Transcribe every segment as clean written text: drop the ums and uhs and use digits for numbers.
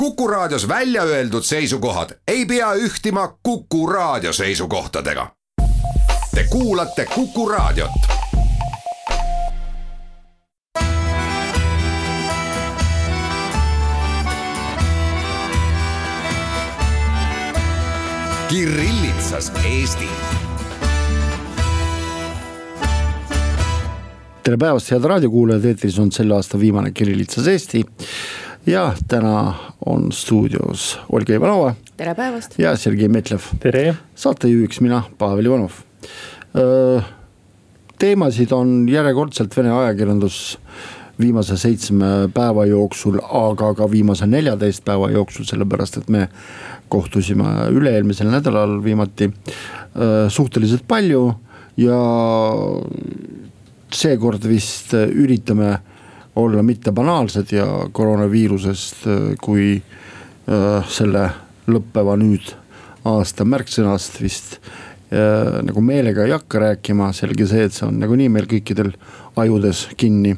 Kuku Raadios välja öeldud seisukohad ei pea ühtima Kuku Raadio seisukohtadega. Te kuulate Kuku Raadiot. Kirillitsas Eesti. Tere päevast, head raadiokuulajad, eetris on selle aasta viimane Kirillitsas Eesti ja täna on stuudios Olga Ivanova. Tere päevast. Ja Sergei Metlev. Tere. Saatejuhiks mina, Pavel Ivanov. Teemasid on järjekordselt Vene ajakirjandus viimase 7 päeva jooksul, aga ka viimase 14 päeva jooksul, sellepärast et me kohtusime üle-eelmisel nädalal viimati suhteliselt palju ja seekord vist üritame olla mitte banaalsed ja koroonaviirusest kui selle lõppeva nüüd aasta märksõnast vist nagu meelega ei hakka rääkima, selge see, et see on nagu nii meil kõikidel ajudes kinni.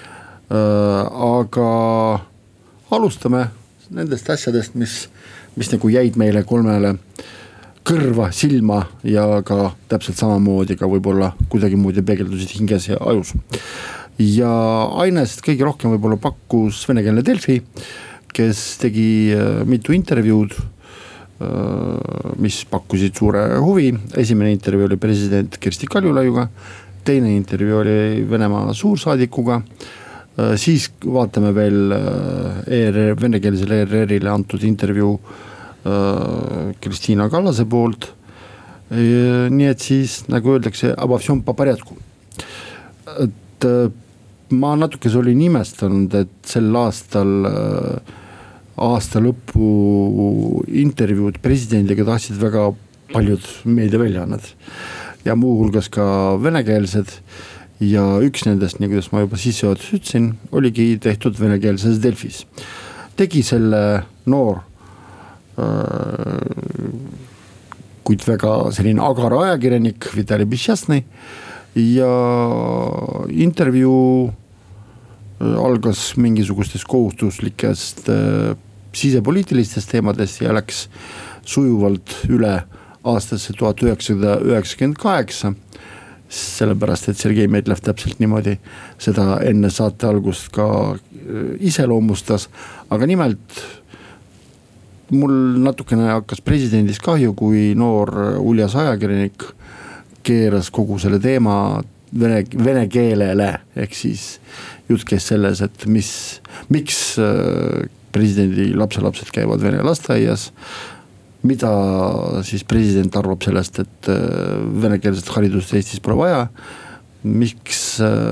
Aga alustame nendest asjadest, mis nagu jäid meile kolmele kõrva, silma ja ka täpselt samamoodi ka võib-olla kuidagi muudi peegeldusid hinges ja ajus. Ja ainest kõige rohkem võib-olla pakkus venekeelne Delfi, kes tegi mitu intervjuud, mis pakkusid suure huvi. Esimene intervjuu oli president Kersti Kaljulaiuga, teine intervjuu oli Venemaa suursaadikuga, siis vaatame veel venekeelsele ERR-ile antud intervjuu Kristina Kallase poolt. Nii et siis nagu öeldakse, обо всем по порядку. Et ma natukese olin imestanud, et sel aastal aasta lõpu intervjuud presidendiga tahtsid väga paljud meediaväljaannad ja muuhulgas ka venekeelsed ja üks nendest, nagu ma juba sissejuhatuses ütlesin, oligi tehtud venekeelses Delfis. Tegi selle noor kuid väga selline agar ajakirjanik Vitali Bišjasnõi ja intervjuu algas mingisugustest kohustuslikest sisepoliitilistest teemadest ja läks sujuvalt üle aastasse 1998, sellepärast et Sergei Metlev täpselt niimoodi seda enne saate algust ka iseloomustas, aga nimelt mul natukene hakkas presidendis kahju, kui noor uljas ajakirjanik keeras kogu selle teema vene keelele, ehk siis jutt käis selles, et miks presidendi lapselapsed käivad vene lasteaias, mida siis president arvab sellest, et venekeelset haridust Eestis pole vaja, miks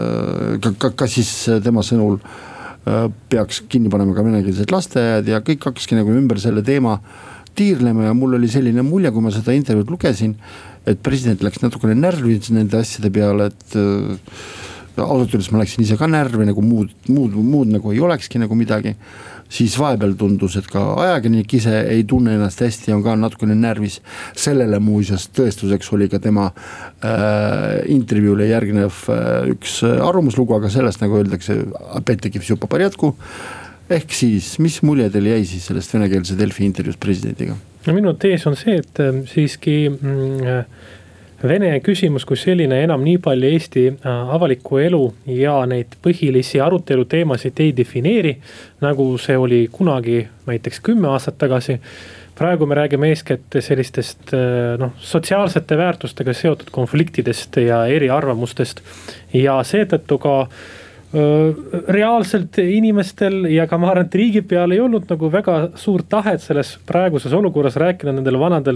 ka siis tema sõnul peaks kinni panema ka venekeelsed lasteaiad ja kõik hakkaski nagu ümber selle teema tiirlema ja mul oli selline mulje, kui ma seda intervjuud lugesin, et president läks natukene närvi nende asjade peale, et ausalt öeldes ma läksin ise ka närvi, nagu muud nagu ei olekski nagu midagi. Siis vahepeal tundus, et ka ajakirjanik ise ei tunne ennast hästi ja on ka natukene närvis. Sellele muuseas tõestuseks oli ka tema intervjuule järgnev üks arvamuslugu, aga sellest nagu öeldakse apetegi всё по порядку. Ehk siis, mis mulje teil jäi siis sellest venekeelse Delfi intervjuus presidendiga? No minu tees on see, et siiski Vene küsimus kui selline enam nii palju Eesti avalikku elu ja neid põhilisi aruteluteemasid ei defineeri, nagu see oli kunagi näiteks 10 aastat tagasi. Praegu me räägime eeskätt sellistest sotsiaalsete väärtustega seotud konfliktidest ja eriarvamustest ja seetõttu ka reaalselt inimestel ja ka ma arvan, et riigi peal ei olnud nagu väga suur tahet selles praeguses olukorras rääkida nendel vanadel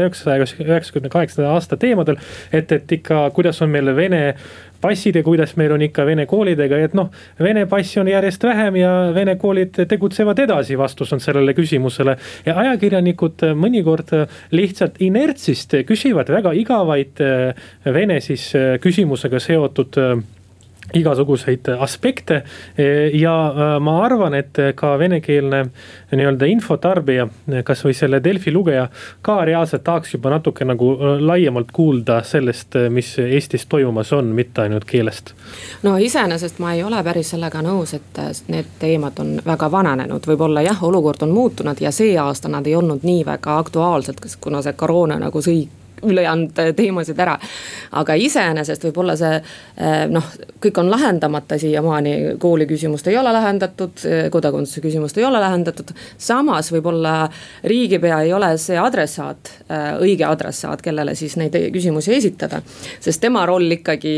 1998 aasta teemadel, et ikka kuidas on meil Vene passid ja kuidas meil on ikka Vene koolidega, et Vene passi on järjest vähem ja Vene koolid tegutsevad edasi, vastus on sellele küsimusele ja ajakirjanikud mõnikord lihtsalt inertsist küsivad väga igavaid Vene siis küsimusega seotud igasuguseid aspekte ja ma arvan, et ka venekeelne nii-öelda infotarbija, kas või selle Delfi lugeja ka reaalselt tahaks juba natuke nagu laiemalt kuulda sellest, mis Eestis toimumas on, mitte ainult keelest. No iseenesest ma ei ole päris sellega nõus, et need teemad on väga vananenud, võib-olla jah, olukord on muutunud ja see aasta nad ei olnud nii väga aktuaalsed, kuna see koroona nagu sõi ülejäänud teemasid ära. Aga iseenesest võib-olla see, kõik on lahendamata siiamaani, kooli küsimust ei ole lahendatud, kodakondsuse küsimust ei ole lahendatud. Samas võib-olla riigipea ei ole see adressaat, õige adressaat, kellele siis neid küsimusi esitada. Sest tema roll ikkagi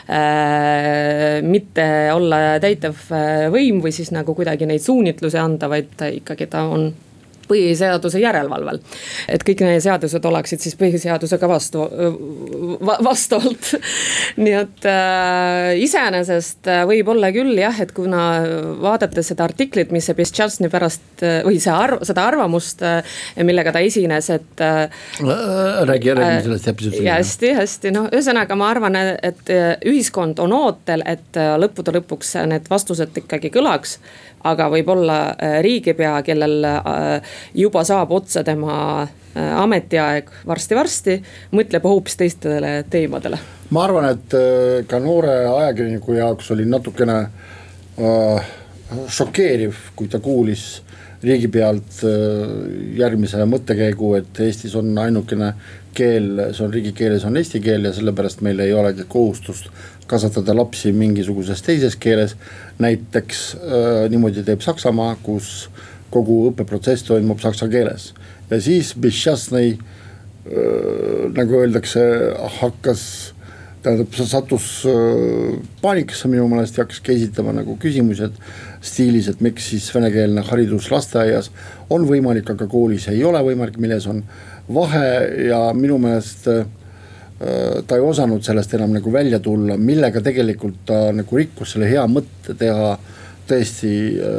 mitte olla täitev võim või siis nagu kuidagi neid suunitlusi anda, vaid ikkagi ta on põhiseaduse järelevalvel. Et kõik need seadused oleksid siis põhiseadusega vastavalt. Nii et iseenesest võib olla küll jah, et kuna vaadates seda artiklit, mis see Beschastny pärast või seda arvamust, millega ta esines, et räägi sellest täpselt. Hästi, ühesõnaga ma arvan, et ühiskond on ootel, et lõppude lõpuks need vastused ikkagi kõlaks, aga võib-olla riigipea, kellel juba saab otsa tema ametiaeg varsti, mõtleb hoopis teistele teemadele. Ma arvan, et ka noore ajakirjaniku jaoks oli natukene šokeeriv, kui ta kuulis riigipealt järgmise mõttekäigu, et Eestis on ainukene keel, see on riigikeeles on eesti keel ja sellepärast meil ei olegi kohustust kasvatada lapsi mingisuguses teises keeles. Näiteks niimoodi teeb Saksamaa, kus kogu õppeprotsess toimub saksa keeles. Ja siis Beschastny, nagu öeldakse, sattus paanikasse minu meelest ja hakkaski esitama nagu küsimused stiilis, et miks siis venekeelne haridus lasteaias on võimalik, aga koolis ei ole võimalik, milles on vahe ja minu meelest ta ei osanud sellest enam nagu välja tulla, millega tegelikult ta nagu rikkus selle hea mõtte teha tõesti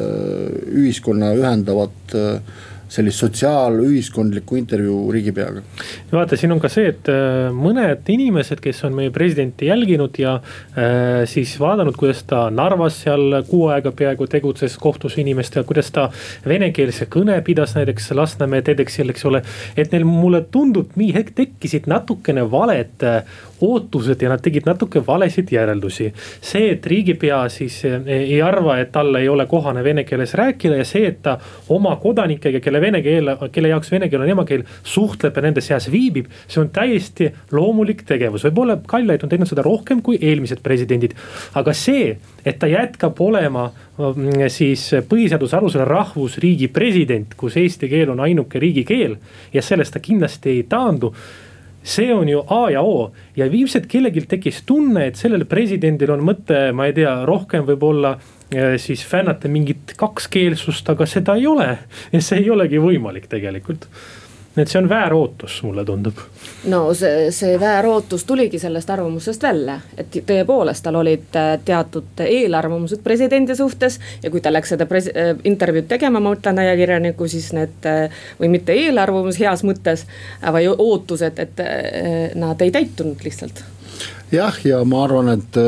ühiskonna ühendavat sellist sotsiaalühiskondlikku intervjuu riigipeaga. Vaata, siin on ka see, et mõned inimesed, kes on meie presidenti jälginud ja siis vaadanud, kuidas ta Narvas seal 6 aega peaaegu tegutses, kohtus inimestega, kuidas ta venekeelse kõne pidas näiteks Lasnamäe TEDxil, eks ole, et neil mulle tundub, hetk tekkisid natukene valed ootused ja nad tegid natuke valesid järeldusi. See, et riigipea siis ei arva, et talle ei ole kohane vene keeles rääkida ja see, et ta oma kodanikega, kelle jaoks vene keel on emakeel, suhtleb ja nende seas viibib, see on täiesti loomulik tegevus. Võib-olla Kaljulaid on teinud seda rohkem kui eelmised presidendid, aga see, et ta jätkab olema siis põhiseaduse alusel rahvusriigi president, kus eesti keel on ainuke riigikeel ja sellest ta kindlasti ei taandu, see on ju A ja O ja viimselt kellelgi tekkis tunne, et sellel presidendil on mõte, ma ei tea, rohkem võib-olla siis fännata mingit kakskeelsust, aga seda ei ole ja see ei olegi võimalik tegelikult. Et see on väär ootus, mulle tundub. No see väär ootus tuligi sellest arvamusest välja, et tõepoolest tal olid teatud eelarvamused presidendi suhtes ja kui ta läks seda intervjuud tegema, ma ütlen ajakirjaniku, siis need, või mitte eelarvamus heas mõttes, või ootused, et nad ei täitunud lihtsalt. Jah, ja ma arvan, et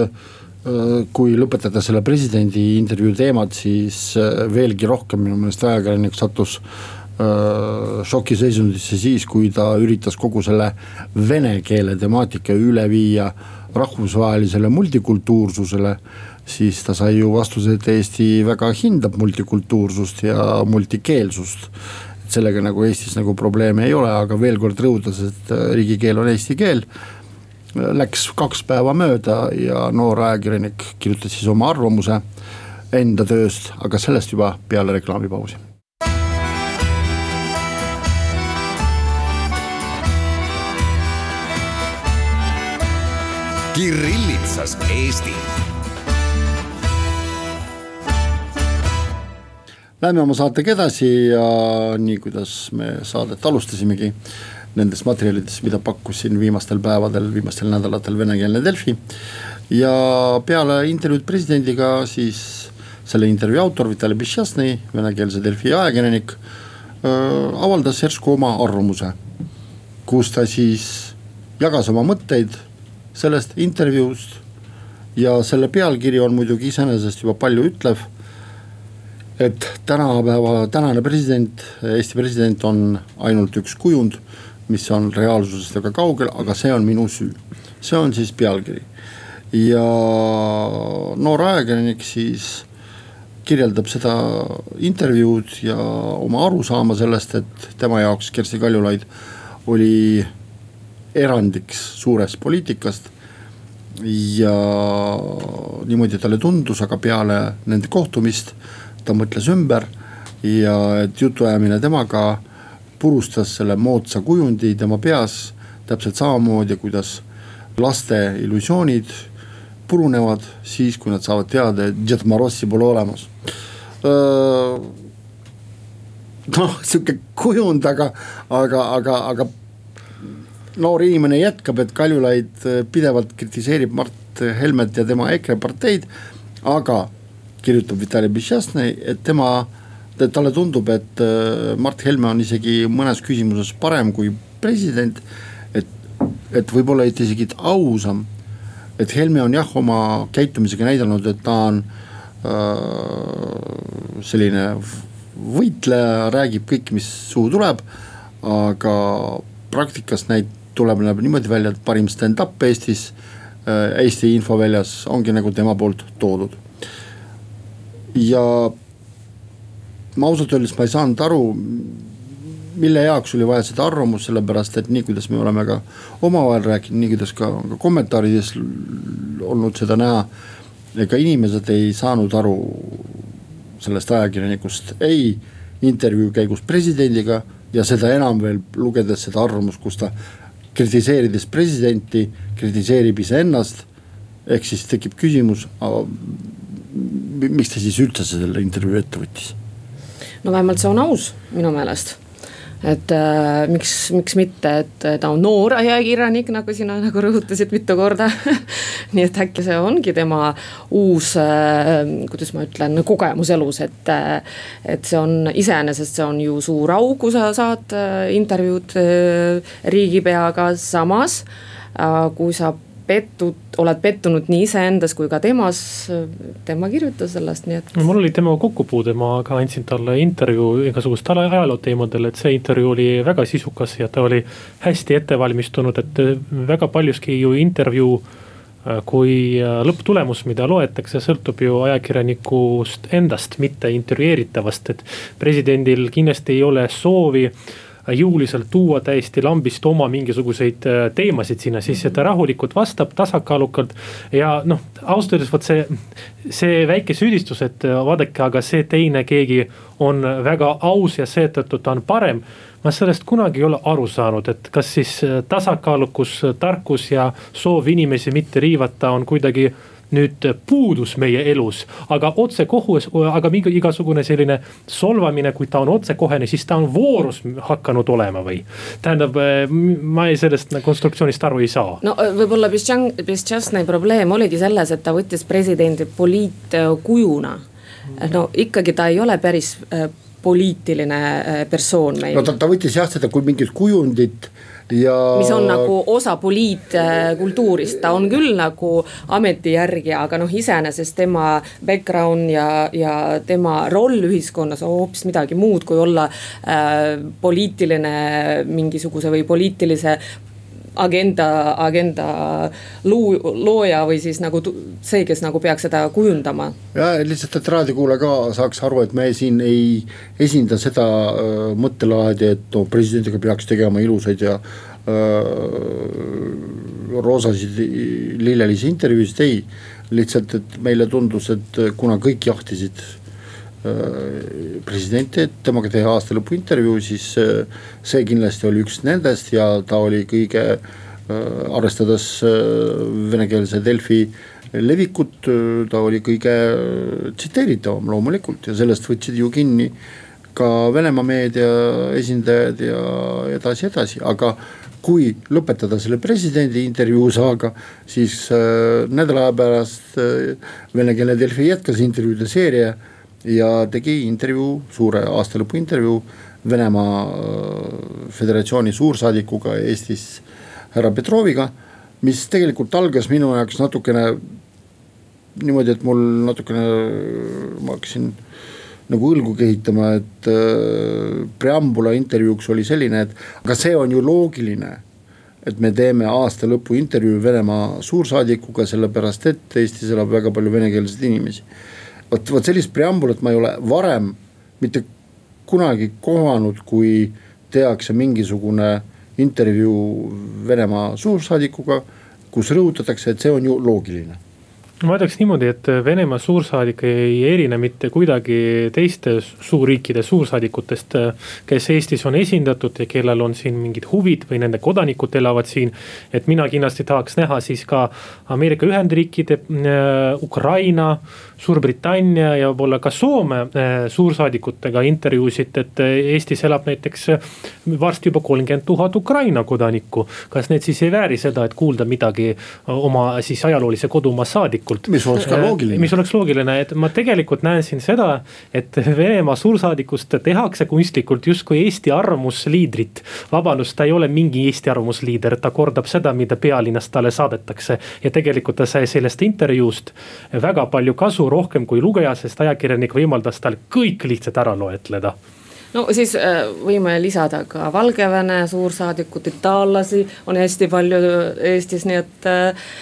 kui lõpetada selle presidendi intervjuu teemad, siis veelgi rohkem minu meelest ajakirjanik sattus šokiseisundisse siis, kui ta üritas kogu selle vene keele temaatika üle viia rahvusvahelisele multikultuursusele, siis ta sai ju vastuse, et Eesti väga hindab multikultuursust ja multikeelsust. Et sellega nagu Eestis nagu probleeme ei ole, aga veel kord rõhutas, et riigikeel on eesti keel. Läks 2 päeva mööda ja noor ajakirjanik kirjutas siis oma arvamuse enda tööst, aga sellest juba peale reklaamipausi. Kirillitsas Eesti. Lähme oma saatega edasi ja nii kuidas me saadet alustasimegi nendest materjalidest, mida pakkusin viimastel päevadel, viimastel nädalatel venekeelne Delfi. Ja peale intervjuud presidendiga siis selle intervjuu autor Vitali Beschastny, venekeelse Delfi ajakirjanik, avaldas järsku oma arvamuse, kus ta siis jagas oma mõtteid sellest intervjuust ja selle pealkiri on muidugi iseenesest juba palju ütlev, et tänane president, Eesti president on ainult üks kujund, mis on reaalsusest väga kaugel, aga see on minu süü. See on siis pealkiri. Ja noor ajakirjanik siis kirjeldab seda intervjuud ja oma arusaama sellest, et tema jaoks Kersti Kaljulaid oli erandiks suurest poliitikast ja niimoodi talle tundus, aga peale nende kohtumist ta mõtles ümber ja et jutuajamine temaga purustas selle moodsa kujundi tema peas täpselt samamoodi, kuidas laste illusioonid purunevad siis, kui nad saavad teada, et Džet Marossi pole olemas. Siuke kujund, aga noor inimene jätkab, et Kaljulaid pidevalt kritiseerib Mart Helmet ja tema EKRE parteid, aga kirjutab Vitali Bišćasnõi, et talle tundub, et Mart Helme on isegi mõnes küsimuses parem kui president, et võib-olla isegi ausam, et Helme on jah oma käitumisega näidanud, et ta on selline võitleja, räägib kõik, mis suhu tuleb, aga praktikas tuleb niimoodi välja, et parim stand-up Eestis, Eesti infoväljas ongi nagu tema poolt toodud. Ja ma ausalt öeldes ma ei saanud aru, mille jaoks oli vaja seda arvamus, sellepärast, et nii kuidas me oleme ka omavahel rääkinud, nii kuidas ka kommentaarides olnud seda näha, ega inimesed ei saanud aru sellest ajakirjanikust, ei intervjuu käigus presidendiga ja seda enam veel lugedes seda arvamust, kus ta kritiseerides presidenti, kritiseerib iseennast, ehk siis tekib küsimus, miks ta siis üldse selle intervjuu ette võttis? No vähemalt see on aus minu meelest. Et miks mitte, et ta on noor ajakirjanik, nagu sina nagu rõhutasid mitu korda. Nii et äkki see ongi tema uus, kuidas ma ütlen, kogemus elus, et see on iseenesest, see on ju suur au, kui sa saad intervjuud riigipeaga, samas kui sa oled pettunud nii iseendas kui ka temas, tema kirjutas sellest, nii et mul oli tema kokkupuude, ma ka andsin talle intervjuu igasugust ajaloo teemadel, et see intervjuu oli väga sisukas ja ta oli hästi ettevalmistunud, et väga paljuski ju intervjuu kui lõpptulemus, mida loetakse, sõltub ju ajakirjanikust endast, mitte intervjueeritavast, et presidendil kindlasti ei ole soovi jõuliselt tuua täiesti lambist oma mingisuguseid teemasid sinna, siis ta rahulikult vastab tasakaalukalt ja ausalt öeldes võt see väike süüdistus, et vaadake, aga see teine keegi on väga aus ja seetõttu ta on parem. Ma sellest kunagi ei ole aru saanud, et kas siis tasakaalukus, tarkus ja soov inimesi mitte riivata on kuidagi nüüd puudus meie elus, aga aga igasugune selline solvamine, kui ta on otsekohene, siis ta on voorus hakanud olema või? Tähendab, ma sellest konstruktsioonist aru ei saa. No võib-olla Bišćasnõi probleem oligi selles, et ta võttis presidendi poliitkujuna. No ikkagi ta ei ole päris poliitiline persoon meil. No ta võttis jah seda kui mingit kujundit, ja mis on nagu osa poliitkultuurist, ta on küll nagu ameti järgi, aga iseenesest tema background ja tema roll ühiskonnas on hoopis midagi muud, kui olla poliitiline mingisuguse või poliitilise agenda looja või siis nagu see, kes nagu peaks seda kujundama. Ja lihtsalt, et raadikuule ka saaks aru, et me siin ei esinda seda mõttelaadi, et presidendiga peaks tegema ilusaid ja roosasid lillelisi intervjuusid, ei. Lihtsalt, et meile tundus, et kuna kõik jahtisid presidenti, et temaga teha aasta lõpu intervjuu, siis see kindlasti oli üks nendest ja ta oli kõige, arvestades venekeelse Delfi levikut, ta oli kõige tsiteeritavam loomulikult ja sellest võtsid ju kinni ka Venemaa meedia esindajad ja edasi, aga kui lõpetada selle presidendi intervjuu saaga, siis nädala aja pärast venekeelne Delfi jätkas intervjuude seeria ja tegi intervjuu, suure aastalõpu intervjuu Venemaa Föderatsiooni suursaadikuga Eestis härra Petroviga, mis tegelikult algas minu jaoks natukene niimoodi, et mul natukene, ma hakkasin nagu õlgu kehitama, et preambula intervjuuks oli selline, et aga see on ju loogiline, et me teeme aasta lõpu intervjuu Venemaa suursaadikuga, sellepärast et Eestis elab väga palju venekeelseid inimesi. Vot sellist preambulat ma ei ole varem mitte kunagi kohanud, kui tehakse mingisugune intervjuu Venemaa suursaadikuga, kus rõhutatakse, et see on ju loogiline. Ma ütleks niimoodi, et Venemaa suursaadik ei erine mitte kuidagi teiste suurriikide suursaadikutest, kes Eestis on esindatud ja kellel on siin mingid huvid või nende kodanikud elavad siin. Et mina kindlasti tahaks näha siis ka Ameerika Ühendriikide, Ukraina, Suurbritannia ja võib-olla ka Soome suursaadikutega intervjuusid, et Eestis elab näiteks varsti juba 30 000 Ukraina kodanikku. Kas need siis ei vääri seda, et kuulda midagi oma siis ajaloolise kodumaa saadikult? Mis oleks ka loogiline. Mis oleks loogiline, et ma tegelikult näen siin seda, et Venemaa suursaadikust tehakse kunstlikult justkui Eesti arvamusliidrit. Vabandust, ta ei ole mingi Eesti arvamusliider, ta kordab seda, mida pealinnas talle saadetakse. Ja tegelikult ta sai sellest intervjuust väga palju kasu, rohkem kui lugeja, sest ajakirjanik võimaldas tal kõik lihtsalt ära loetleda. No siis võime lisada ka Valgevene suursaadikut, itaallasi on hästi palju Eestis, nii et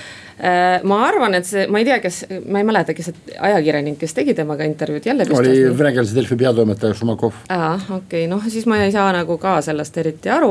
ma arvan, et see, ma ei tea, ma ei mäleta, kes ajakirjanik, kes tegi temaga intervjuud jälle vist. Oli venekeelse Delfi peatoimetaja Šumakov. Okei, noh siis ma ei saa nagu ka sellest eriti aru,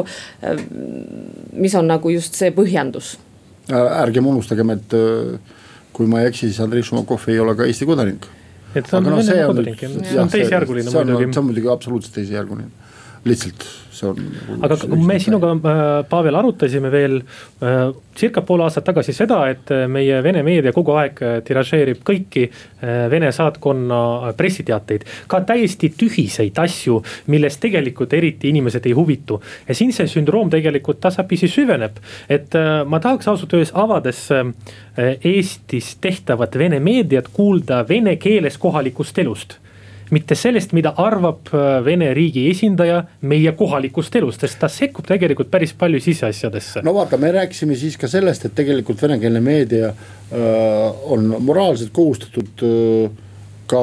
mis on nagu just see põhjendus. Ärgem unustagem, et kui ma ei eksi, siis Andrei Šumakov ei ole ka Eesti kodanik. Et see on Venemaa kodanik, see on teisjärguline muidugi. See on muidugi absoluutselt teisjärguline. Lihtsalt see on... Aga me sinuga, Pavel, arutasime veel circa pool aastat tagasi seda, et meie Vene meedia kogu aeg tiražeerib kõiki Vene saatkonna pressiteateid. Ka täiesti tühiseid asju, millest tegelikult eriti inimesed ei huvitu. Ja siin see sündroom tegelikult tasapisi süveneb. Et ma tahaks ausalt öeldes avades Eestis tehtavat Vene meediat kuulda vene keeles kohalikust elust. Mitte sellest, mida arvab Vene riigi esindaja meie kohalikust elust, sest ta sekkub tegelikult päris palju siseasjadesse. No vaata, me rääkisime siis ka sellest, et tegelikult venekeelne meedia on moraalselt kohustatud ka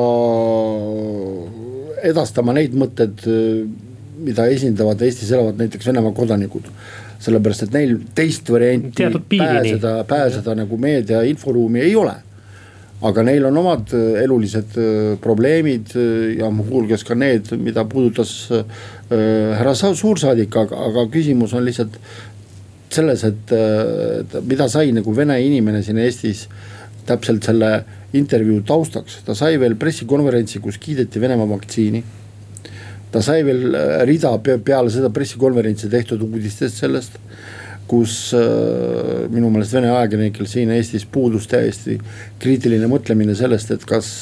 edastama neid mõtted, mida esindavad Eestis elavad näiteks Venemaa kodanikud. Sellepärast, et neil teist varianti pääseda nagu meedia inforuumi ei ole. Aga neil on omad elulised probleemid ja hulgas ka need, mida puudutas härra suursaadik, aga küsimus on lihtsalt selles, et mida sai nagu vene inimene siin Eestis täpselt selle intervjuu taustaks. Ta sai veel pressikonverentsi, kus kiideti Venemaa vaktsiini. Ta sai veel rida peale seda pressikonverentsi tehtud uudistest sellest, kus minu meelest vene ajakirjanikel siin Eestis puudus täiesti kriitiline mõtlemine sellest, et kas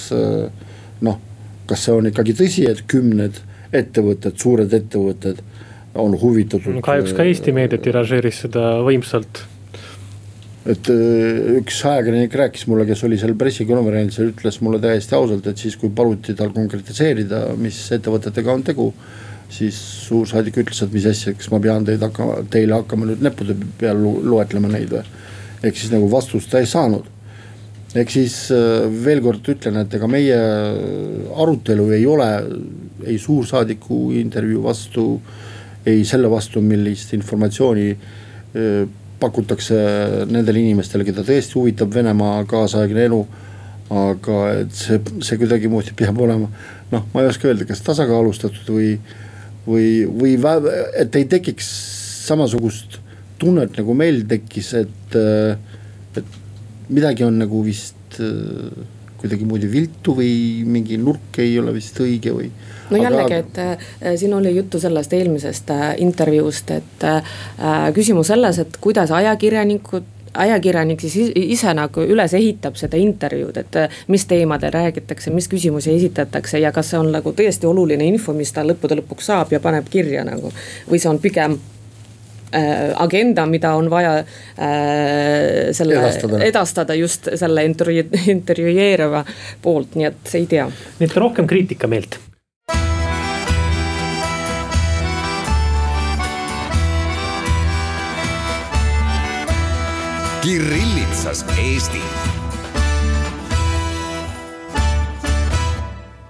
see on ikkagi tõsi, et 10 ettevõtted, suured ettevõtted on huvitatud. Kahjuks ka Eesti meedia tiražeeris seda võimsalt. Et üks ajakirjanik rääkis mulle, kes oli seal pressikonverentsil, ütles mulle täiesti ausalt, et siis kui paluti tal konkretiseerida, mis ettevõtetega on tegu, siis suursaadik ütles, et mis asja, kas ma pean teile hakkama nüüd neppude peal loetlema neid või. Ehk siis nagu vastust ta ei saanud. Ehk siis veel kord ütlen, et ega meie arutelu ei ole ei suursaadiku intervjuu vastu, ei selle vastu, millist informatsiooni pakutakse nendele inimestele, keda tõesti huvitab Venemaa kaasaegne elu, aga et see kuidagi muuti peab olema, ma ei oska öelda, kas tasakaalustatud või et ei tekiks samasugust tunnet, nagu meil tekkis, et midagi on nagu vist kuidagi muudi viltu või mingi nurk ei ole vist õige või. No jällegi, et siin oli juttu sellest eelmisest intervjuust, et küsimus selles, et kuidas ajakirjanik siis ise nagu üles ehitab seda intervjuud, et mis teemadel räägitakse, mis küsimusi esitatakse ja kas see on nagu tõesti oluline info, mis ta lõppude lõpuks saab ja paneb kirja nagu, või see on pigem agenda, mida on vaja edastada just selle intervjueeriva poolt, nii et ei tea. Nii et rohkem kriitika meelt. Kirillitsas Eesti.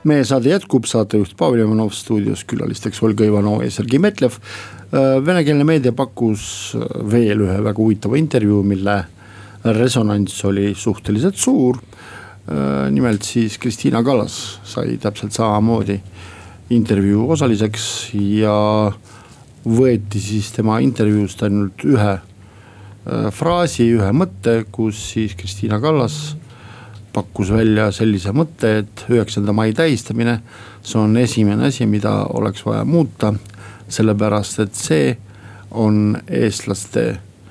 meie saade jätkub, saatejuht Pavel Ivanov, stuudios külalisteks Olga Ivanov ja Sergei Metlev. Venekeelne meedia pakkus veel ühe väga huvitava intervjuu, mille resonants oli suhteliselt suur. Nimelt siis Kristiina Kallas sai täpselt samamoodi intervjuu osaliseks ja võeti siis tema intervjuust ainult ühe fraasi, ühe mõtte, kus siis Kristiina Kallas pakkus välja sellise mõtte, et 9. mai tähistamine, see on esimene asi, mida oleks vaja muuta, sellepärast et see on eestlaste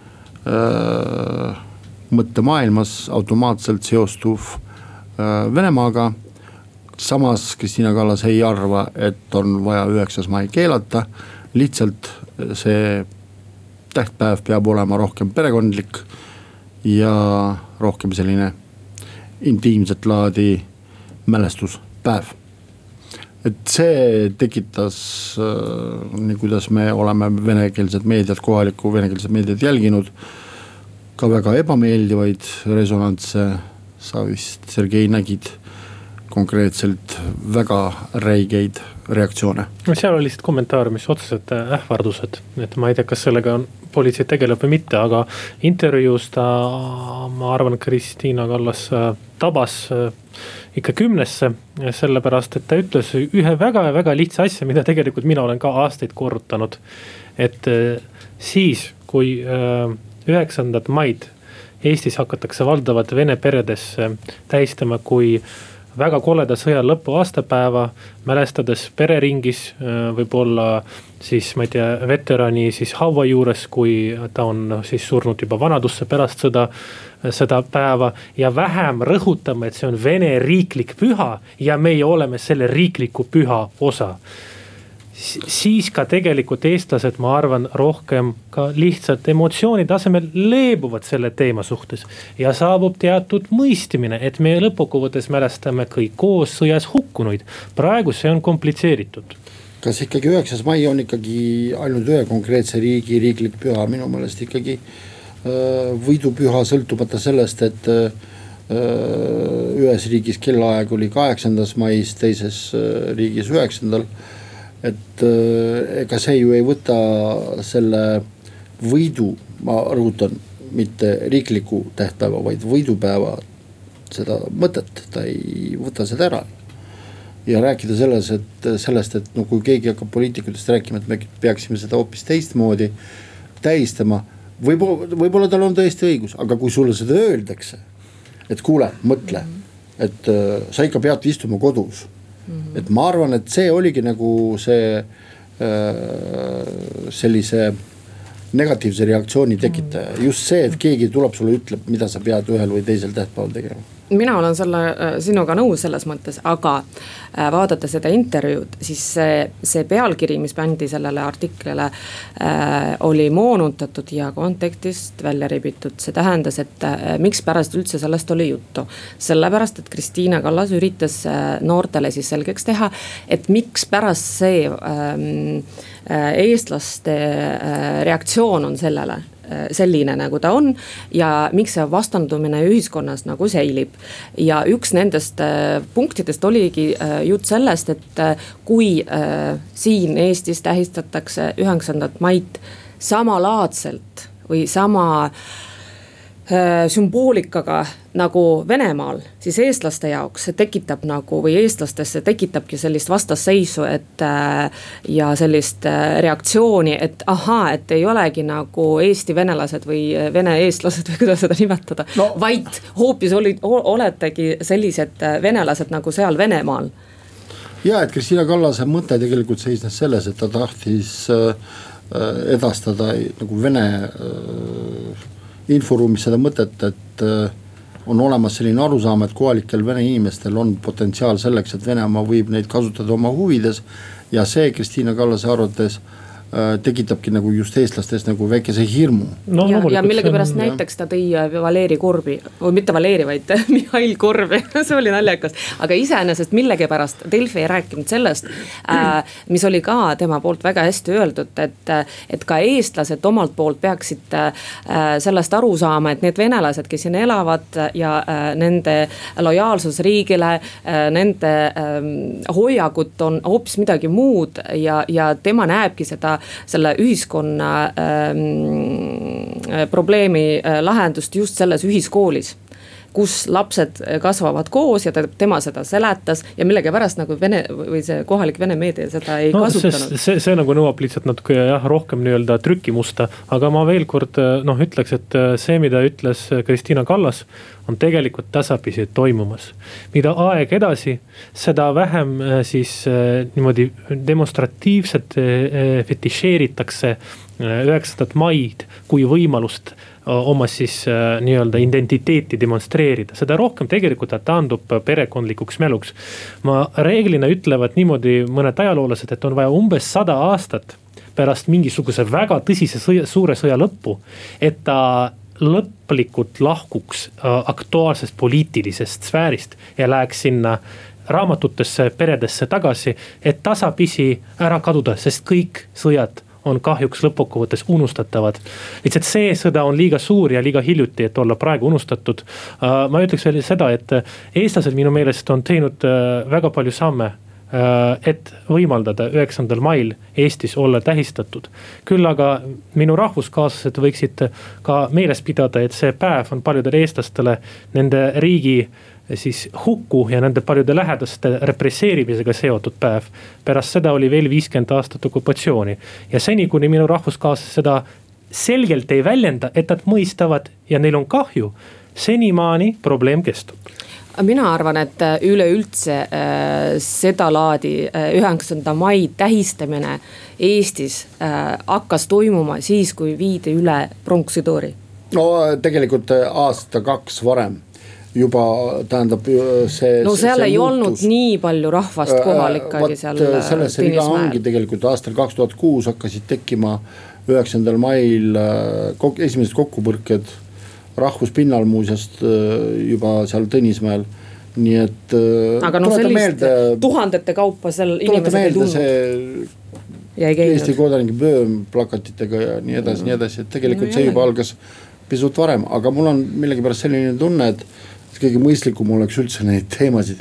mõttemaailmas automaatselt seostuv Venemaaga. Samas Kristiina Kallas ei arva, et on vaja 9. mai keelata, lihtsalt see tähtpäev peab olema rohkem perekondlik ja rohkem selline intiimset laadi mälestuspäev. Et see tekitas, nii kuidas me oleme venekeelset meediat, kohalikku venekeelset meediat jälginud, ka väga ebameeldivaid resonantse. Sa vist, Sergei, nägid konkreetselt väga räigeid reaktsioone. Seal oli lihtsalt kommentaar, mis otseselt ähvardused, et ma ei tea, kas sellega on politsei tegeleb või mitte, aga intervjuus ta, ma arvan, Kristiina Kallas tabas ikka 10, sellepärast, et ta ütles ühe väga lihtsa asja, mida tegelikult mina olen ka aastaid korrutanud, et siis, kui 9. maid Eestis hakatakse valdavalt vene peredes tähistama kui väga koleda sõja lõpu aastapäeva, mälestades pereringis, võib-olla siis, ma ei tea, veterani siis haua juures, kui ta on siis surnud juba vanadusse pärast seda päeva ja vähem rõhutame, et see on Vene riiklik püha ja meie oleme selle riikliku püha osa. Siis ka tegelikult eestlased, ma arvan, rohkem ka lihtsalt emotsiooni tasemel leebuvad selle teema suhtes ja saabub teatud mõistimine, et me lõpukokkuvõttes mälestame kõik koos sõjas hukkunuid. Praegu see on komplitseeritud. Kas ikkagi 9. mai on ikkagi ainult ühe konkreetse riigi riiklik püha? Minu meelest ikkagi võidupüha sõltumata sellest, et ühes riigis kellaaeg oli 8. mais, teises riigis 9. Et ega see ju ei võta selle võidu, ma rõhutan, mitte riikliku tähtpäeva, vaid võidupäeva seda mõtet, ta ei võta seda ära. Ja rääkida sellest, et no, kui keegi hakkab poliitikutest rääkima, et me peaksime seda hoopis teistmoodi tähistama, võib-olla tal on tõesti õigus, aga kui sulle seda öeldakse, et kuule, mõtle, et sa ikka pead istuma kodus. Et ma arvan, et see oligi nagu see sellise negatiivse reaktsiooni tekitaja. Just see, et keegi tuleb sulle ütleb, mida sa pead ühel või teisel tähtpäeval tegema. Mina olen sinuga nõus selles mõttes, aga vaadata seda intervjuud, siis see pealkiri, mis pandi sellele artiklile, oli moonutatud ja kontekstist välja ribitud. See tähendas, et miks pärast üldse sellest oli juttu. Sellepärast, et Kristiina Kallas üritas noortele siis selgeks teha, et miks pärast see eestlaste reaktsioon on sellele selline, nagu ta on ja miks see vastandumine ühiskonnas nagu säilib. Ja üks nendest punktidest oligi jutt sellest, et kui siin Eestis tähistatakse 9. maid samalaadselt või sama sümboolikaga nagu Venemaal, siis eestlaste jaoks see tekitab nagu, või eestlastesse tekitabki sellist vastasseisu, et ja sellist reaktsiooni, et ahaa, et ei olegi nagu Eesti venelased või vene eestlased või kuidas seda nimetada, vaid hoopis oletegi sellised venelased nagu seal Venemaal. Ja, et Kristiina Kallase mõte tegelikult seisnes selles, et ta tahtis edastada nagu Vene inforuumis seda mõtet, et on olemas selline arusaam, et kohalikel vene inimestel on potentsiaal selleks, et Venemaa võib neid kasutada oma huvides ja see Kristiina Kallase arvates tekitabki nagu just eestlastes nagu väikese hirmu. No, ja millegipärast näiteks ta tõi Valeri Korbi, või mitte Valeri, vaid Mihhail Korbi, see oli naljakas, aga iseenesest millegipärast Delfi ei rääkinud sellest, mis oli ka tema poolt väga hästi öeldud, et ka eestlased omalt poolt peaksid sellest aru saama, et need venelased, kes siin elavad ja nende lojaalsus riigile, nende hoiakut on hoopis midagi muud ja tema näebki seda selle ühiskonna probleemi lahendust just selles ühiskoolis, kus lapsed kasvavad koos ja tema seda seletas ja millegipärast nagu vene või see kohalik vene meedia seda ei kasutanud. See nagu nõuab lihtsalt natuke rohkem nii-öelda trükimusta, aga ma veel kord ütleks, et see, mida ütles Kristiina Kallas, on tegelikult tasapisi toimumas. Mida aeg edasi, seda vähem siis niimoodi demonstratiivselt fetišeeritakse 9. maid kui võimalust oma siis nii-öelda identiteeti demonstreerida. Seda rohkem tegelikult taandub perekondlikuks mäluks. Ma reeglina ütlevad niimoodi mõned ajaloolased, et on vaja umbes 100 aastat pärast mingisuguse väga tõsise suure sõja lõppu, et ta lõplikult lahkuks aktuaalsest poliitilisest sfäärist ja läheks sinna raamatutesse, peredesse tagasi, et tasapisi ära kaduda, sest kõik sõjad on kahjuks lõppkokkuvõttes unustatavad. Lihtsalt see sõda on liiga suur ja liiga hiljuti, et olla praegu unustatud. Ma ütleks veel seda, et eestlased minu meelest on teinud väga palju samme, et võimaldada 9. mail Eestis olla tähistatud. Küll aga minu rahvuskaaslased võiksid ka meeles pidada, et see päev on paljudele eestlastele nende riigi siis hukku ja nende paljude lähedaste represseerimisega seotud päev. Pärast seda oli veel 50 aastat okupatsiooni. Ja seni, kuni minu rahvuskaaslased seda selgelt ei väljenda, et nad mõistavad ja neil on kahju, senimaani probleem kestub. Mina arvan, et üleüldse seda laadi 9. mai tähistamine Eestis hakkas toimuma siis, kui viidi üle pronksidoori. No tegelikult aasta 2 varem. Juba tähendab see. No seal ei olnud nii palju rahvast kohal ikkagi seal selles see viga ongi tegelikult aastal 2006 hakkasid tekkima 9. mail esimesed kokkupõrked rahvuspinnal muuseast juba seal Tõnismäel. Nii et aga sellist tuhandete kaupa seal inimesed ei tulnud. Eesti kodanike bööm plakatitega ja nii edasi, et tegelikult see juba algas pisut varem, aga mul on millegipärast selline tunne, et kõige mõistlikum oleks üldse neid teemasid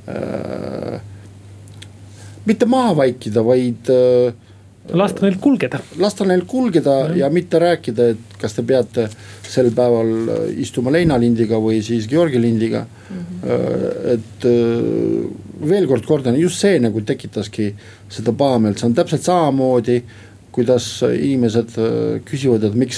mitte maha vaikida, vaid lasta neil kulgeda ja mitte rääkida, et kas te peate sel päeval istuma leinalindiga või siis Georgi lindiga. Et veel kord kordan, just see nagu tekitaski seda pahameelt. See on täpselt samamoodi, kuidas inimesed küsivad, et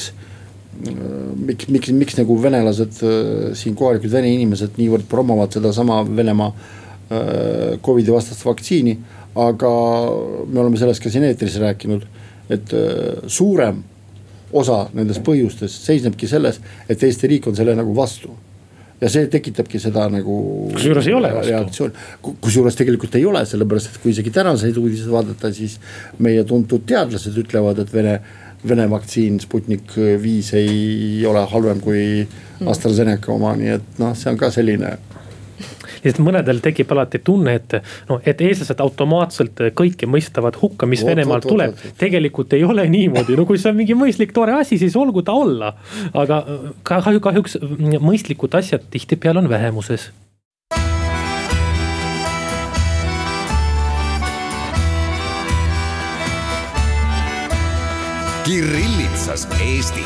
miks nagu venelased, siin kohalikud vene inimesed niivõrd promovad seda sama Venemaa COVID-i vastast vaktsiini, aga me oleme sellest ka siin eetris rääkinud, et suurem osa nendest põhjustest seisnebki selles, et Eesti riik on selle nagu vastu. Ja see tekitabki seda nagu kusjuures ei ole vastu. Kusjuures tegelikult ei ole, sellepärast, et kui isegi tänaseid uudiseid vaadata, siis meie tuntud teadlased ütlevad, et Vene vaktsiin Sputnik 5 ei ole halvem kui AstraZeneca oma, nii et see on ka selline. Mõnedel tekib alati tunne, et eestlased automaatselt kõike mõistavad hukka, mis Venemaal tuleb. Tegelikult ei ole niimoodi. No kui see on mingi mõistlik tore asi, siis olgu ta olla. Aga kahjuks mõistlikud asjad tihtipeale on vähemuses. Kirillitsas Eesti.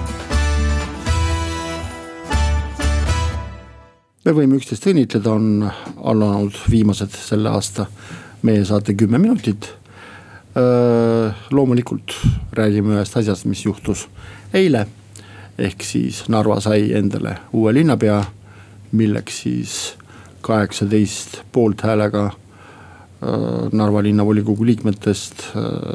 Me võime üksteist õnnitleda, on alanud viimased selle aasta meie saate 10 minutit. Loomulikult räägime ühest asjast, mis juhtus eile. Ehk siis Narva sai endale uue linnapea, milleks siis 18 poolthäälega Narva linnavolikogu liikmetest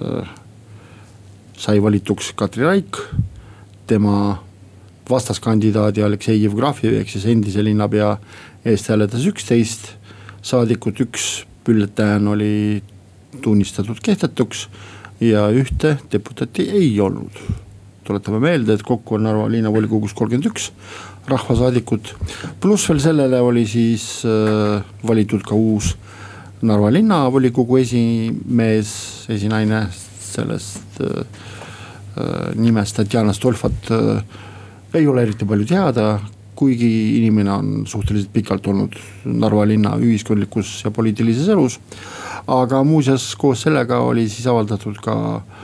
sai valituks Katri Raik, tema vastaskandidaadi Aleksei Jevgrafjev, ehk siis endise linnapea eest hääletas 11 saadikut, 1 bülletään oli tunnistatud kehtetuks. ja ühte deputati ei olnud. Tuletame meelde, et kokku on Narva linnavolikogus 31 rahvasaadikut, pluss veel sellele oli siis valitud ka uus Narva linnavolikogu esimees, esinaine, sellest nimest Tatjana Stolfat ei ole eriti palju teada, kuigi inimene on suhteliselt pikalt olnud Narva linna ühiskondlikus ja poliitilises elus, aga muuseas koos sellega oli siis avaldatud ka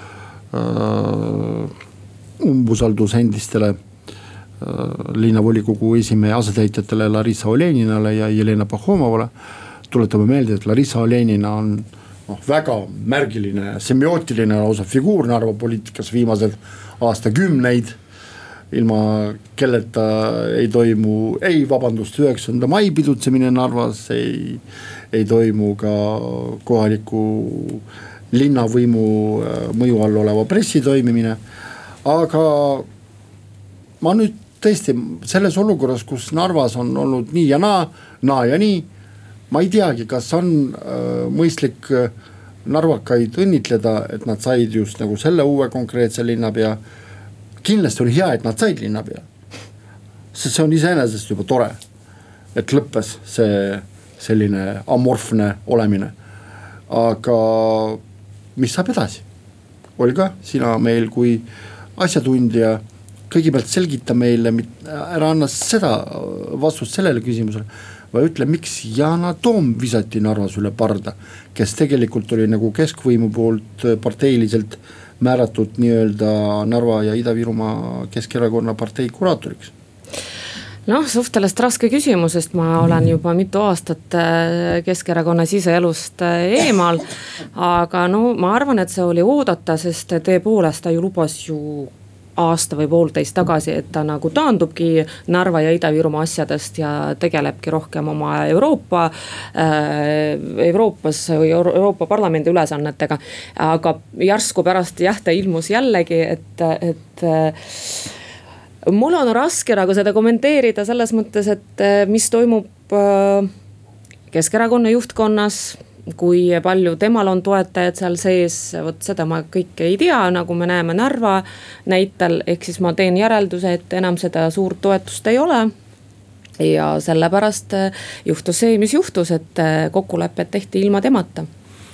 umbusaldus endistele linnavolikogu esimehe asetäitjatele Larissa Oleninale ja Jelena Pahhomovale. Tuletame meelde, et Larissa Olenina on väga märgiline, semiootiline lausa figuur Narva poliitikas viimased aastakümneid, ilma kelleta ei toimu, 9. mai pidutsemine Narvas, ei toimu ka kohaliku linnavõimu mõju all oleva pressi toimimine, aga ma nüüd tõesti selles olukorras, kus Narvas on olnud nii ja naa ja nii, ma ei teagi, kas on mõistlik narvakaid õnnitleda, et nad said just nagu selle uue konkreetse linnapea. Kindlasti oli hea, et nad said linnapea, sest see on iseenesest juba tore, et lõppes see selline amorfne olemine, aga mis saab edasi? Olga, sina meil kui asjatundja, kõigepealt selgita meile, ära anna seda vastust sellele küsimusele, või ütle, miks Yana Toom visati Narvas üle parda, kes tegelikult oli nagu keskvõimu poolt parteiliselt määratud nii-öelda Narva ja Ida-Virumaa Keskerakonna partei kuraatoriks? Suhteliselt raske küsimus, sest ma olen juba mitu aastat Keskerakonna siseelust eemal, aga ma arvan, et see oli oodata, sest tõepoolest ta ju lubas ju aasta või poolteist tagasi, et ta nagu taandubki Narva ja Ida-Virumaa asjadest ja tegelebki rohkem oma Euroopas või Euroopa Parlamendi ülesannetega, aga järsku pärast ta ilmus jällegi, et mul on raske nagu seda kommenteerida selles mõttes, et mis toimub Keskerakonna juhtkonnas, kui palju temal on toetajad seal sees, seda ma kõike ei tea, nagu me näeme Narva näitel, ehk siis ma teen järelduse, et enam seda suurt toetust ei ole. Ja sellepärast juhtus see, mis juhtus, et kokkulepped tehti ilma temata.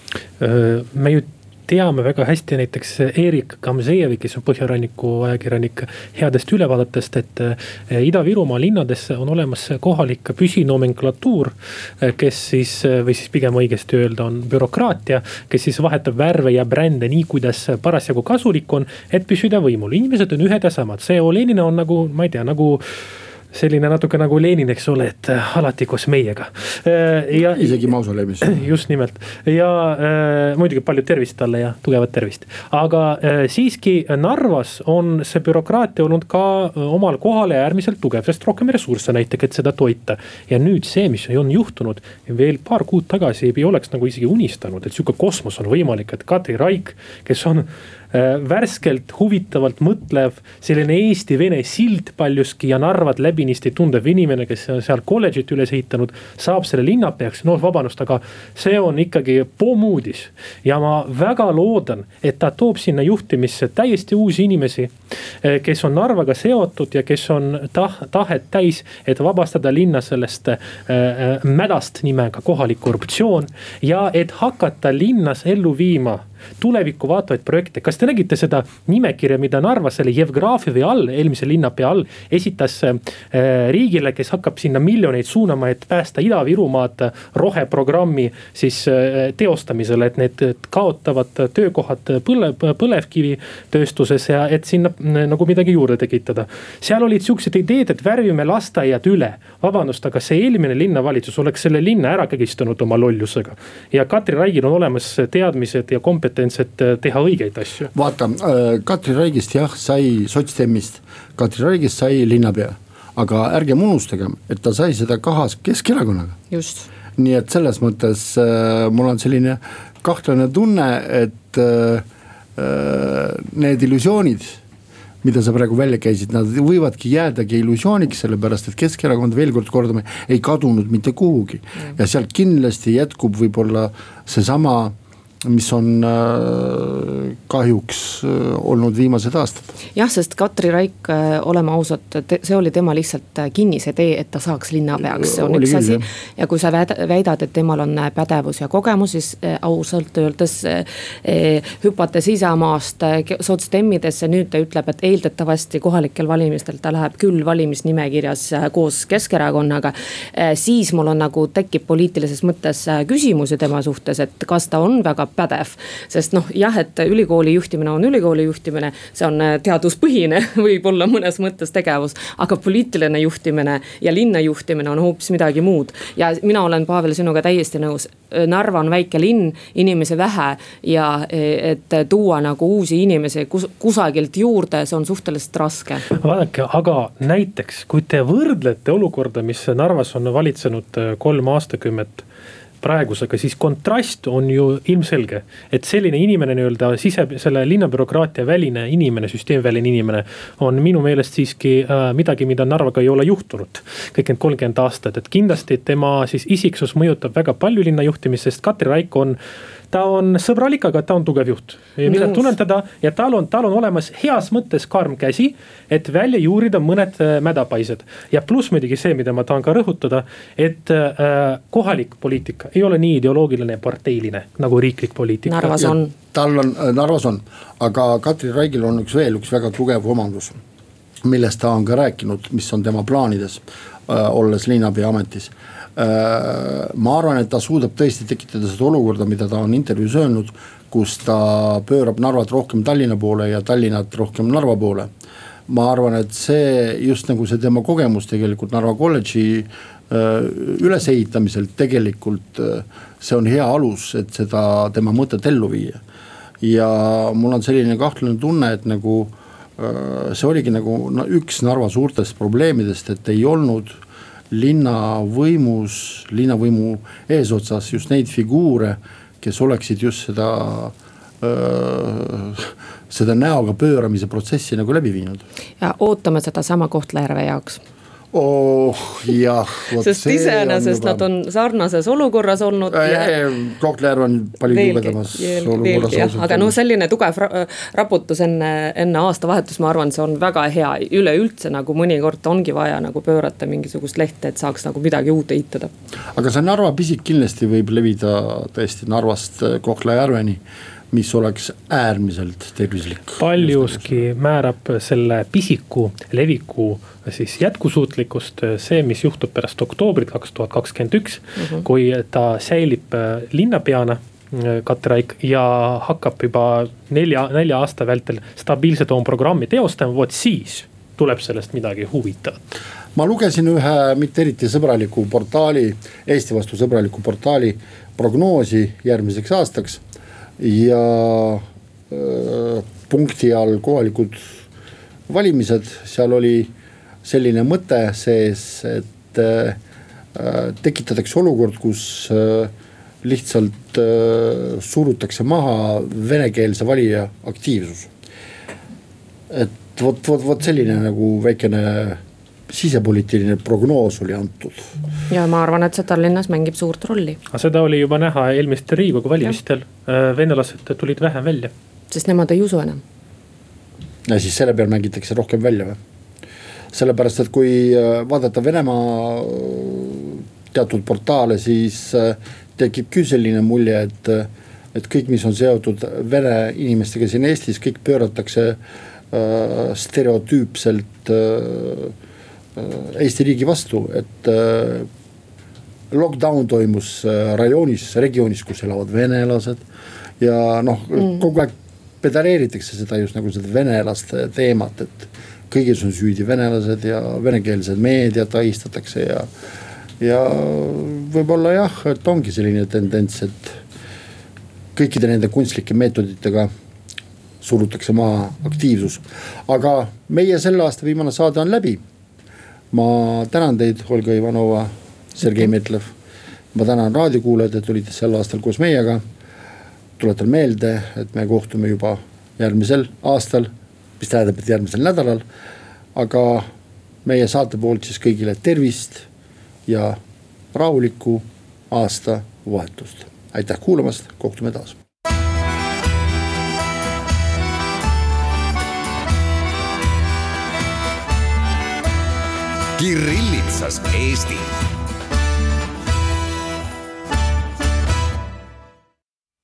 Me ju teame väga hästi näiteks Erik Kamzejevi, kes on Põhjaranniku ajakirjanik, headest ülevaadatest, et Ida-Virumaa linnades on olemas kohalik püsinomenklatuur, kes siis, või siis pigem õigesti öelda, on bürokraatia, kes siis vahetab värve ja brände nii, kuidas parasjagu kasulik on, et püsida võimul. Inimesed on ühed ja samad. See Olenina on nagu, ma ei tea, nagu selline natuke nagu Lenin, eks ole, et alati koos meiega. Ja, isegi mausoleemis. Just nimelt. Ja muidugi palju tervist talle ja tugevat tervist. Aga siiski Narvas on see bürokraatia olnud ka omal kohal ja äärmiselt tugev, sest rohkem ressursse näiteks, et seda toita. Ja nüüd see, mis on juhtunud, veel paar kuud tagasi ei oleks nagu isegi unistanud, et siuke kosmos on võimalik, et Katri Raik, kes on värskelt, huvitavalt mõtlev, selline Eesti-Vene sild paljuski ja Narvat läbinisti tundev inimene, kes on seal kolledžit üles ehitanud, saab selle linnapeaks. Vabandust, aga see on ikkagi pommuudis. Ja ma väga loodan, et ta toob sinna juhtimisse täiesti uusi inimesi, kes on Narvaga seotud ja kes on tahet täis, et vabastada linna sellest mädast nimega kohalik korruptsioon ja et hakata linnas ellu viima tulevikku vaatavaid projekte. Kas te nägite seda nimekirja, mida Narva selle Jevgrafievi all, eelmise linnapea all, esitas riigile, kes hakkab sinna miljoneid suunama, et päästa Ida-Virumaad roheprogrammi siis teostamisele, et need kaotavad töökohad põlevkivi tööstuses ja et sinna nagu midagi juurde tekitada. Seal olid siuksed ideed, et värvime lasteaiad üle. Vabandust, aga see eelmine linnavalitsus oleks selle linna ära kägistanud oma lollusega. Ja Katri Raigil on olemas teadmised ja kompetentsed teha õigeid asju. Vaata, Katri Raigist sai sotsdemmist, Katri Raigist sai linnapea, aga ärgem unustagem, et ta sai seda kahas Keskerakonnaga. Just. Nii et selles mõttes mul on selline kahtlane tunne, et need illusioonid, mida sa praegu välja käisid, nad võivadki jäädagi illusiooniks, sellepärast et Keskerakond, veel kord kordame, ei kadunud mitte kuhugi. Ja sealt kindlasti jätkub võib-olla see sama mis on kahjuks olnud viimased aastad. Jah, sest Katri Raik, oleme ausad, see oli tema lihtsalt kinnisidee, et ta saaks linnapeaks, see on üks asi. Ja kui sa väidad, et temal on pädevus ja kogemus, siis ausalt öeldes hüpates Isamaast sotsdemmidesse, nüüd ta ütleb, et eeldatavasti kohalikel valimistel ta läheb küll valimisnimekirjas koos Keskerakonnaga, siis mul on nagu tekib poliitilises mõttes küsimusi tema suhtes, et kas ta on väga pädev, sest jah, et ülikooli juhtimine on ülikooli juhtimine, see on teaduspõhine, võib olla mõnes mõttes tegevus, aga poliitiline juhtimine ja linna juhtimine on hoopis midagi muud. Ja mina olen, Pavel, sinuga täiesti nõus. Narva on väike linn, inimesi vähe ja et tuua nagu uusi inimesi kusagilt juurde, see on suhteliselt raske. Vaadake, aga näiteks, kui te võrdlete olukorda, mis Narvas on valitsenud 3 aastakümmet praegusega, siis kontrast on ju ilmselge, et selline inimene nii-öelda selle linnabürokraatia väline inimene, süsteemväline inimene on minu meelest siiski midagi, mida Narvaga ei ole juhtunud kõik need 30 aastat, et kindlasti tema siis isiksus mõjutab väga palju linna juhtimist, sest Katri Raik ta on sõbralik, aga ta on tugev juht. Mina tunnen teda ja tal on olemas heas mõttes karm käsi, et välja juurida mõned mädapaised. Ja pluss muidugi see, mida ma tahan ka rõhutada, et kohalik poliitika ei ole nii ideoloogiline ja parteiline nagu riiklik poliitika. Narvas on, aga Katri Raigil on üks väga tugev omandus, millest ta on ka rääkinud, mis on tema plaanides, olles linnapea ametis. Ma arvan, et ta suudab tõesti tekitada seda olukorda, mida ta on intervjuus öelnud, kus ta pöörab Narvat rohkem Tallinna poole ja Tallinnat rohkem Narva poole. Ma arvan, et see just nagu see tema kogemus tegelikult Narva kolledži ülesehitamisel tegelikult see on hea alus, et seda tema mõtet ellu viia. Ja mul on selline kahtlane tunne, et nagu see oligi nagu üks Narva suurtest probleemidest, et ei olnud linnavõimu eesotsas just neid figuure, kes oleksid just seda näoga pööramise protsessi nagu läbi viinud. Ja ootame seda sama Kohtla-Järve jaoks. Jah, sest iseenesest nad on sarnases olukorras olnud. Kohtla-Järve on palju jubedamas olukorras. Aga selline tugev raputus enne aastavahetus, ma arvan, see on väga hea. Üleüldse nagu mõnikord ongi vaja nagu pöörata mingisugust lehte, et saaks nagu midagi uut ehitada. Aga see Narva pisik kindlasti võib levida tõesti Narvast Kohtla-Järveni, mis oleks äärmiselt tervislik. Paljuski määrab selle pisiku leviku siis jätkusuutlikkust see, mis juhtub pärast oktoobrit 2021, kui ta säilib linnapeana Katri Raik ja hakkab juba 4 aasta vältel stabiilselt oma programmi teostama, siis tuleb sellest midagi huvitavat. Ma lugesin ühe mitte eriti sõbraliku portaali, Eesti vastu sõbraliku portaali prognoosi järgmiseks aastaks ja punkti all kohalikud valimised, seal oli selline mõte sees, et tekitatakse olukord, kus lihtsalt surutakse maha venekeelse valija aktiivsus. Et vot selline nagu väikene sisepoliitiline prognoos oli antud. Ja ma arvan, et see Tallinnas mängib suurt rolli. Aga seda oli juba näha eelmistel Riigikogu valimistel. Venelased tulid vähem välja. Sest nemad ei usu enam. Ja siis selle peal mängitakse rohkem välja või? Sellepärast, et kui vaadata Venemaa teatud portaale, siis tekib küll selline mulje, et kõik, mis on seotud vene inimestega siin Eestis, kõik pööratakse stereotüüpselt Eesti riigi vastu, et lockdown toimus regioonis, kus elavad venelased ja kogu aeg pedaleeritakse seda just nagu seda venelaste teemat, et kõigis on süüdi venelased ja venekeelsed meediat ahistatakse ja võib-olla jah, et ongi selline tendents, et kõikide nende kunstlike meetoditega surutakse maha aktiivsus. Aga meie selle aasta viimane saade on läbi. Ma tänan teid, Olga Ivanova, Sergei Metlev. Ma tänan raadiokuulajad, et olite sel aastal koos meiega. Tuletan meelde, et me kohtume juba järgmisel aastal, mis tähendab, et järgmisel nädalal. Aga meie saate poolt siis kõigile tervist ja rahulikku aasta vahetust. Aitäh kuulamast, kohtume taas. Kirillitsas Eesti